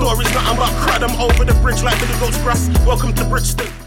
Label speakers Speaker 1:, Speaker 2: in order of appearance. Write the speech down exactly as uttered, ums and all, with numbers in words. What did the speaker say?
Speaker 1: story's nothing but crud. I'm over the bridge like Billy Goat's grass. Welcome to Brixton.